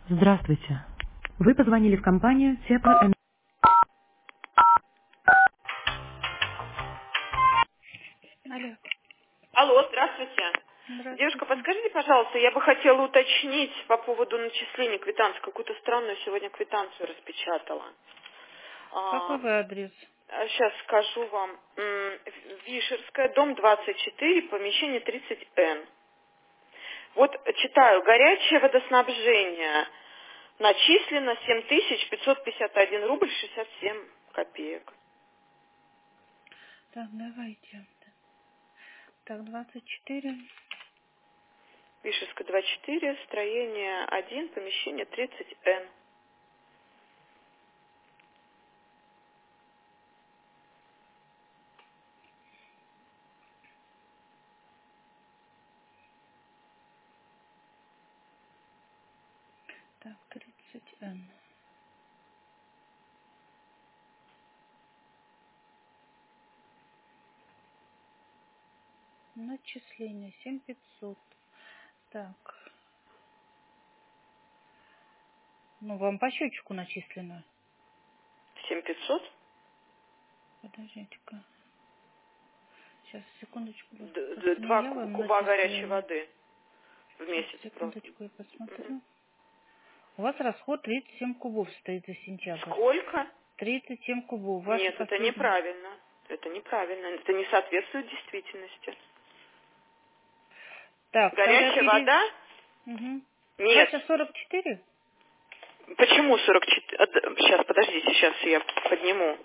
Здравствуйте. Вы позвонили в компанию Теплоэнерго. Алло. Алло, здравствуйте. Девушка, Здравствуйте. подскажите, пожалуйста, я бы хотела уточнить по поводу начисления квитанции. Какую-то странную сегодня квитанцию распечатала. Какой вы адрес? Сейчас скажу вам. Вишерская, дом 24, помещение 30Н. Вот читаю. Горячее водоснабжение. Начислено 7551 рубль 67 копеек. Так, давайте. Так, 24. Вишерская 24, строение 1, помещение 30Н. Так, 30Н. Начисление 7500. Так. Ну, вам по счетчику начислено. 7500? Подождите-ка. Сейчас, секундочку. Просто не Два я вам куба горячей начислила. воды в Сейчас, месяц просто. секундочку, я посмотрю. У вас расход 37 кубов стоит за сентябрь. Сколько? 37 кубов. Ваша Нет, это последняя. неправильно. Это неправильно. Это не соответствует действительности. Так, тогда Горячая вода? Угу. Нет. Ваша 44? Почему 44? Сейчас, подождите, сейчас я подниму.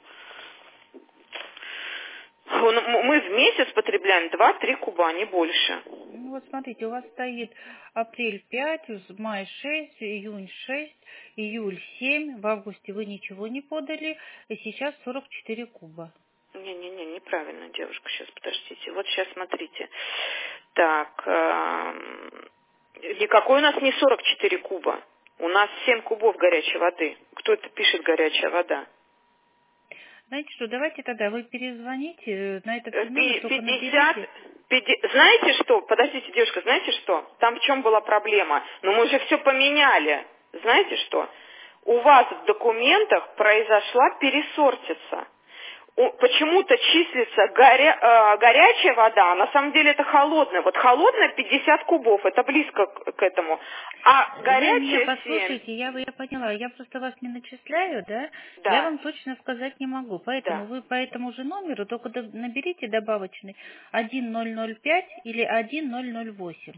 Мы в месяц потребляем 2-3 куба, не больше. Ну вот смотрите, у вас стоит апрель 5, май 6, июнь 6, июль 7, в августе вы ничего не подали, и сейчас 44 куба. Не-не-не, неправильно, девушка, сейчас, подождите. Вот сейчас смотрите. Так, никакой у нас не 44 куба. У нас 7 кубов горячей воды. Кто это пишет горячая вода? Знаете что, давайте тогда вы перезвоните на этот же номер, только 50, наберите. знаете что? Подождите, девушка, знаете что? Там в чем была проблема? Но мы же все поменяли. Знаете что? У вас в документах произошла пересортица. Почему-то числится горячая вода, а на самом деле это холодная. Вот холодная 50 кубов, это близко к этому. А Вы меня горячая 7. послушайте, я поняла, я просто вас не начисляю, да? Я Да, вам точно сказать не могу, поэтому да. вы по этому же номеру только наберите добавочный 1005 или 1008.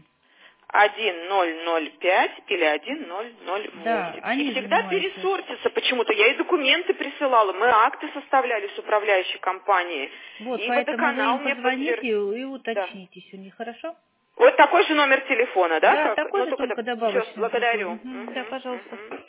1005 или Да, 1008. И они всегда занимаются. пересортится почему-то. Я и документы присылала, мы акты составляли с управляющей компанией. Вот, И поэтому вы водоканал им мне позвоните подтвердил. и Да. уточнитесь у них, хорошо? Вот такой же номер телефона, да? Да, Как? такой Ну, же, только только все, добавочный другой. благодарю. Мгм, да, пожалуйста.